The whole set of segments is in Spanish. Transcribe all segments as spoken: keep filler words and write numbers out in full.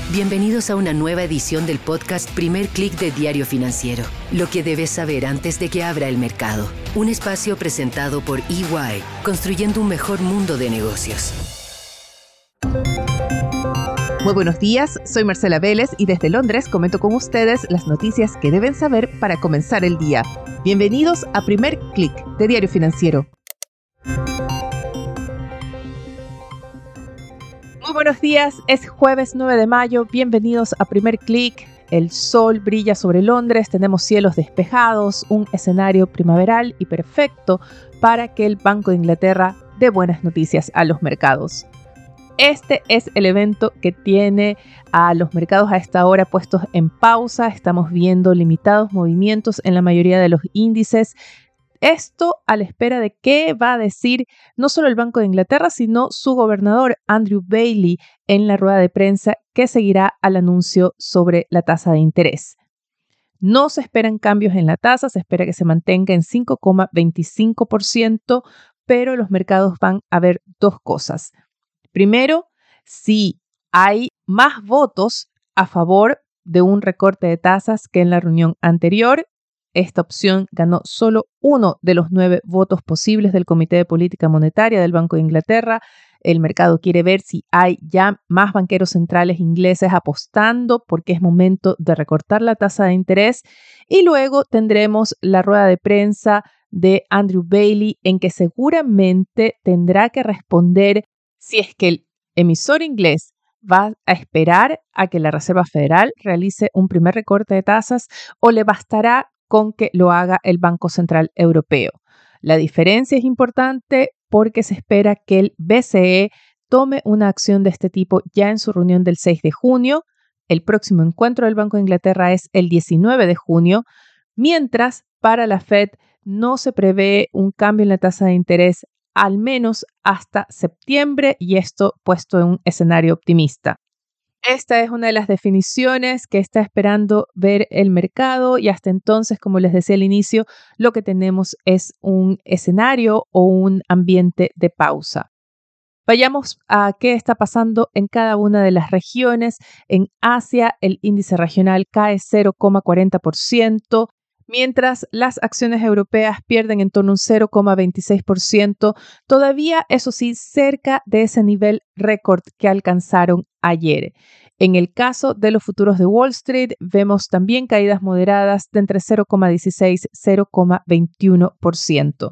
Bienvenidos a una nueva edición del podcast Primer Click de Diario Financiero. Lo que debes saber antes de que abra el mercado. Un espacio presentado por E Y, construyendo un mejor mundo de negocios. Muy buenos días, soy Marcela Vélez y desde Londres comento con ustedes las noticias que deben saber para comenzar el día. Bienvenidos a Primer Click de Diario Financiero. Muy buenos días, es jueves nueve de mayo, bienvenidos a Primer Click. El sol brilla sobre Londres, tenemos cielos despejados, un escenario primaveral y perfecto para que el Banco de Inglaterra dé buenas noticias a los mercados. Este es el evento que tiene a los mercados a esta hora puestos en pausa. Estamos viendo limitados movimientos en la mayoría de los índices. Esto a la espera de qué va a decir no solo el Banco de Inglaterra, sino su gobernador Andrew Bailey en la rueda de prensa que seguirá al anuncio sobre la tasa de interés. No se esperan cambios en la tasa, se espera que se mantenga en cinco coma veinticinco por ciento, pero los mercados van a ver dos cosas. Primero, si hay más votos a favor de un recorte de tasas que en la reunión anterior. Esta opción ganó solo uno de los nueve votos posibles del Comité de Política Monetaria del Banco de Inglaterra. El mercado quiere ver si hay ya más banqueros centrales ingleses apostando porque es momento de recortar la tasa de interés. Y luego tendremos la rueda de prensa de Andrew Bailey en que seguramente tendrá que responder si es que el emisor inglés va a esperar a que la Reserva Federal realice un primer recorte de tasas o le bastará con que lo haga el Banco Central Europeo. La diferencia es importante porque se espera que el B C E tome una acción de este tipo ya en su reunión del seis de junio. El próximo encuentro del Banco de Inglaterra es el diecinueve de junio, mientras para la Fed no se prevé un cambio en la tasa de interés al menos hasta septiembre, y esto puesto en un escenario optimista. Esta es una de las definiciones que está esperando ver el mercado y hasta entonces, como les decía al inicio, lo que tenemos es un escenario o un ambiente de pausa. Vayamos a qué está pasando en cada una de las regiones. En Asia, el índice regional cae cero coma cuarenta por ciento, mientras las acciones europeas pierden en torno a un cero coma veintiséis por ciento, todavía, eso sí, cerca de ese nivel récord que alcanzaron ayer. En el caso de los futuros de Wall Street, vemos también caídas moderadas de entre cero coma dieciséis y cero coma veintiuno por ciento.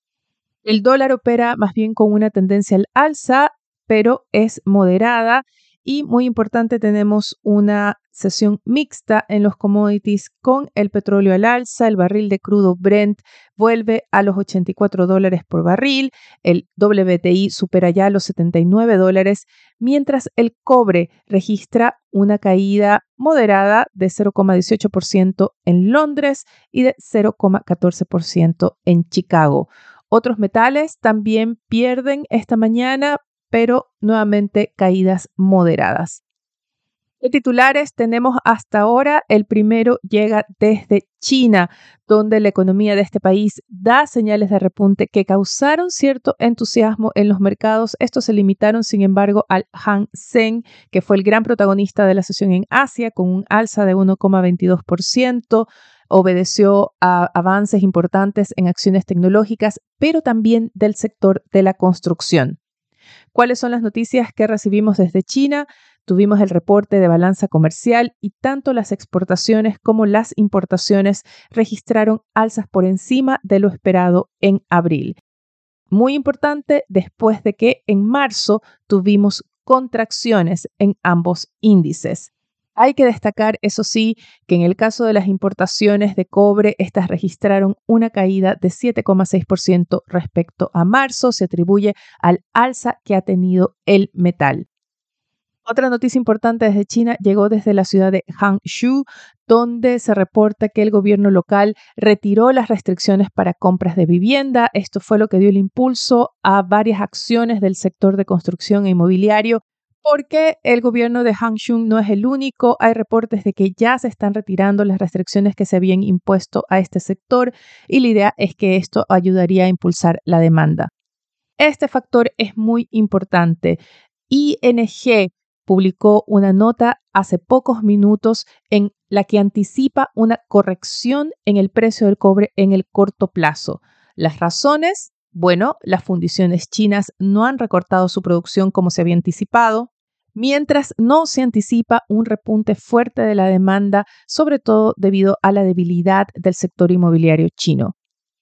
El dólar opera más bien con una tendencia al alza, pero es moderada. Y muy importante, tenemos una sesión mixta en los commodities con el petróleo al alza. El barril de crudo Brent vuelve a los ochenta y cuatro dólares por barril. El W T I supera ya los setenta y nueve dólares, mientras el cobre registra una caída moderada de cero coma dieciocho por ciento en Londres y de cero coma catorce por ciento en Chicago. Otros metales también pierden esta mañana, pero nuevamente caídas moderadas. De titulares tenemos hasta ahora, el primero llega desde China, donde la economía de este país da señales de repunte que causaron cierto entusiasmo en los mercados. Estos se limitaron, sin embargo, al Hang Seng, que fue el gran protagonista de la sesión en Asia, con un alza de uno coma veintidós por ciento. Obedeció a avances importantes en acciones tecnológicas, pero también del sector de la construcción. ¿Cuáles son las noticias que recibimos desde China? Tuvimos el reporte de balanza comercial y tanto las exportaciones como las importaciones registraron alzas por encima de lo esperado en abril. Muy importante, después de que en marzo tuvimos contracciones en ambos índices. Hay que destacar, eso sí, que en el caso de las importaciones de cobre, estas registraron una caída de siete coma seis por ciento respecto a marzo. Se atribuye al alza que ha tenido el metal. Otra noticia importante desde China llegó desde la ciudad de Hangzhou, donde se reporta que el gobierno local retiró las restricciones para compras de vivienda. Esto fue lo que dio el impulso a varias acciones del sector de construcción e inmobiliario, porque el gobierno de Hangzhou no es el único. Hay reportes de que ya se están retirando las restricciones que se habían impuesto a este sector y la idea es que esto ayudaría a impulsar la demanda. Este factor es muy importante. I N G publicó una nota hace pocos minutos en la que anticipa una corrección en el precio del cobre en el corto plazo. Las razones, bueno, las fundiciones chinas no han recortado su producción como se había anticipado, mientras no se anticipa un repunte fuerte de la demanda, sobre todo debido a la debilidad del sector inmobiliario chino.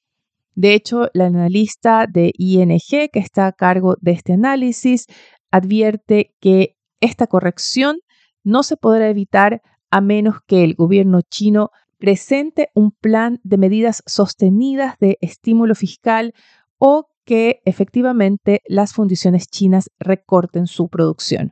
De hecho, la analista de I N G, que está a cargo de este análisis, advierte que esta corrección no se podrá evitar a menos que el gobierno chino presente un plan de medidas sostenidas de estímulo fiscal o que efectivamente las fundiciones chinas recorten su producción.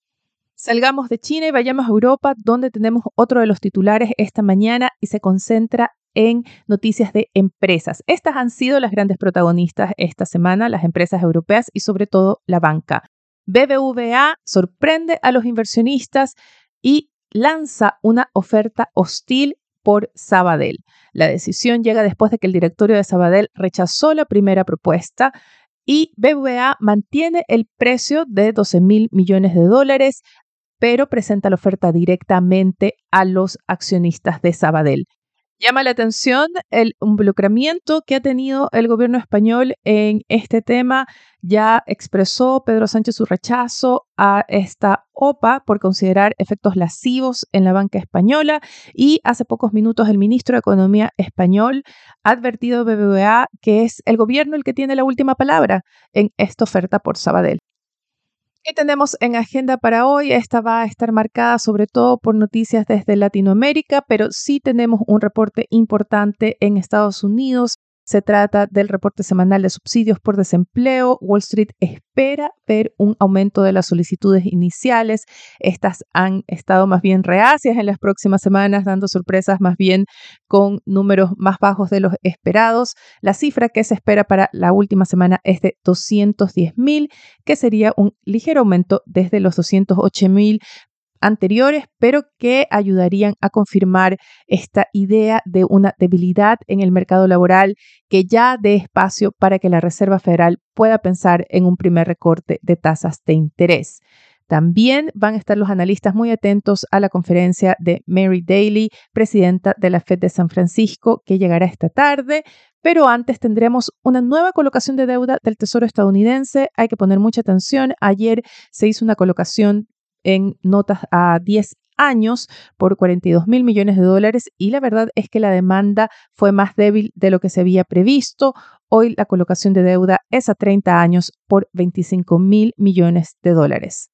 Salgamos de China y vayamos a Europa, donde tenemos otro de los titulares esta mañana y se concentra en noticias de empresas. Estas han sido las grandes protagonistas esta semana, las empresas europeas y sobre todo la banca. B B V A sorprende a los inversionistas y lanza una oferta hostil por Sabadell. La decisión llega después de que el directorio de Sabadell rechazó la primera propuesta y B B V A mantiene el precio de doce mil millones de dólares, pero presenta la oferta directamente a los accionistas de Sabadell. Llama la atención el involucramiento que ha tenido el gobierno español en este tema. Ya expresó Pedro Sánchez su rechazo a esta O P A por considerar efectos lascivos en la banca española y hace pocos minutos el ministro de Economía español ha advertido a B B V A que es el gobierno el que tiene la última palabra en esta oferta por Sabadell. ¿Qué tenemos en agenda para hoy? Esta va a estar marcada sobre todo por noticias desde Latinoamérica, pero sí tenemos un reporte importante en Estados Unidos. Se trata del reporte semanal de subsidios por desempleo. Wall Street espera ver un aumento de las solicitudes iniciales. Estas han estado más bien reacias en las próximas semanas, dando sorpresas más bien con números más bajos de los esperados. La cifra que se espera para la última semana es de doscientos diez mil, que sería un ligero aumento desde los doscientos ocho mil anteriores, pero que ayudarían a confirmar esta idea de una debilidad en el mercado laboral que ya dé espacio para que la Reserva Federal pueda pensar en un primer recorte de tasas de interés. También van a estar los analistas muy atentos a la conferencia de Mary Daly, presidenta de la Fed de San Francisco, que llegará esta tarde. Pero antes tendremos una nueva colocación de deuda del Tesoro estadounidense. Hay que poner mucha atención. Ayer se hizo una colocación en notas a diez años por cuarenta y dos mil millones de dólares y la verdad es que la demanda fue más débil de lo que se había previsto. Hoy la colocación de deuda es a treinta años por veinticinco mil millones de dólares.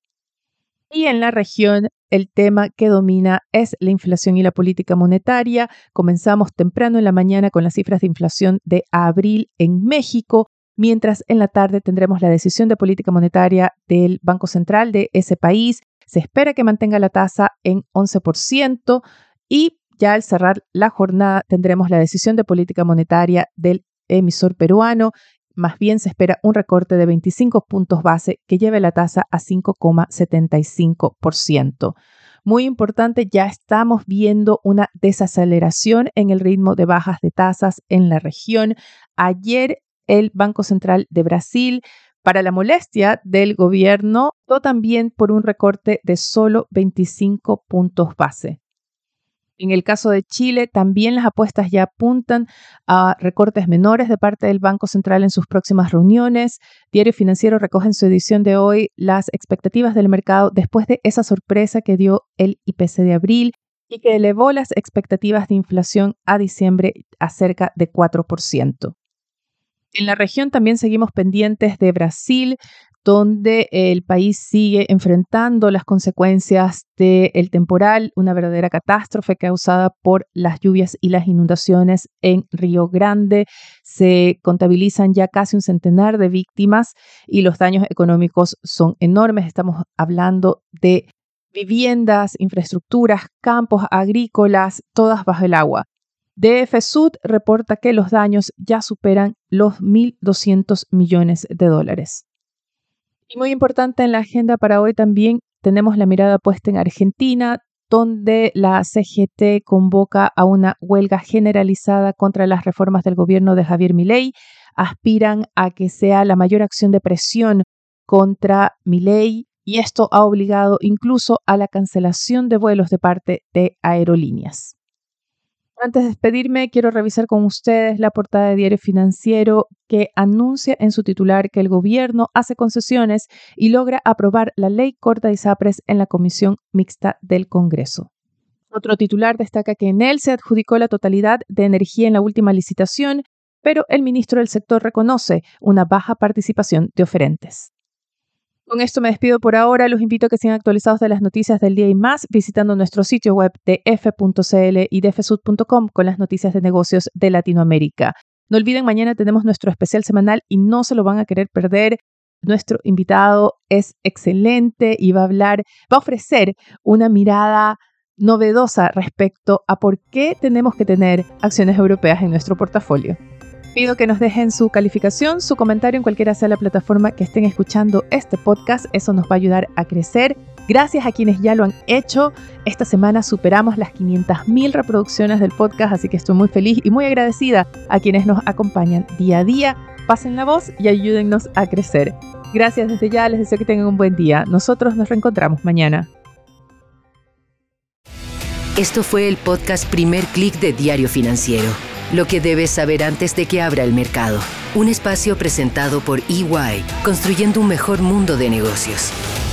Y en la región, el tema que domina es la inflación y la política monetaria. Comenzamos temprano en la mañana con las cifras de inflación de abril en México, mientras en la tarde tendremos la decisión de política monetaria del Banco Central de ese país. Se espera que mantenga la tasa en once por ciento y ya al cerrar la jornada tendremos la decisión de política monetaria del emisor peruano. Más bien se espera un recorte de veinticinco puntos base que lleve la tasa a cinco coma setenta y cinco por ciento. Muy importante, ya estamos viendo una desaceleración en el ritmo de bajas de tasas en la región. Ayer el Banco Central de Brasil, para la molestia del gobierno, optó también por un recorte de solo veinticinco puntos base. En el caso de Chile, también las apuestas ya apuntan a recortes menores de parte del Banco Central en sus próximas reuniones. Diario Financiero recoge en su edición de hoy las expectativas del mercado después de esa sorpresa que dio el I P C de abril y que elevó las expectativas de inflación a diciembre a cerca de cuatro por ciento. En la región también seguimos pendientes de Brasil, donde el país sigue enfrentando las consecuencias del temporal, una verdadera catástrofe causada por las lluvias y las inundaciones en Río Grande. Se contabilizan ya casi un centenar de víctimas y los daños económicos son enormes. Estamos hablando de viviendas, infraestructuras, campos agrícolas, todas bajo el agua. D F Sud reporta que los daños ya superan los mil doscientos millones de dólares. Y muy importante en la agenda para hoy también tenemos la mirada puesta en Argentina, donde la C G T convoca a una huelga generalizada contra las reformas del gobierno de Javier Milei. Aspiran a que sea la mayor acción de presión contra Milei y esto ha obligado incluso a la cancelación de vuelos de parte de aerolíneas. Antes de despedirme, quiero revisar con ustedes la portada de Diario Financiero que anuncia en su titular que el gobierno hace concesiones y logra aprobar la ley corta de ISAPRES en la Comisión Mixta del Congreso. Otro titular destaca que Enel se adjudicó la totalidad de energía en la última licitación, pero el ministro del sector reconoce una baja participación de oferentes. Con esto me despido por ahora. Los invito a que sigan actualizados de las noticias del día y más visitando nuestro sitio web de f punto c l y d f sud punto com con las noticias de negocios de Latinoamérica. No olviden, mañana tenemos nuestro especial semanal y no se lo van a querer perder. Nuestro invitado es excelente y va a hablar, va a ofrecer una mirada novedosa respecto a por qué tenemos que tener acciones europeas en nuestro portafolio. Pido que nos dejen su calificación, su comentario en cualquiera sea la plataforma que estén escuchando este podcast. Eso nos va a ayudar a crecer. Gracias a quienes ya lo han hecho. Esta semana superamos las quinientas mil reproducciones del podcast, así que estoy muy feliz y muy agradecida a quienes nos acompañan día a día. Pasen la voz y ayúdennos a crecer. Gracias desde ya, les deseo que tengan un buen día. Nosotros nos reencontramos mañana. Esto fue el podcast Primer Click de Diario Financiero. Lo que debes saber antes de que abra el mercado. Un espacio presentado por E Y, construyendo un mejor mundo de negocios.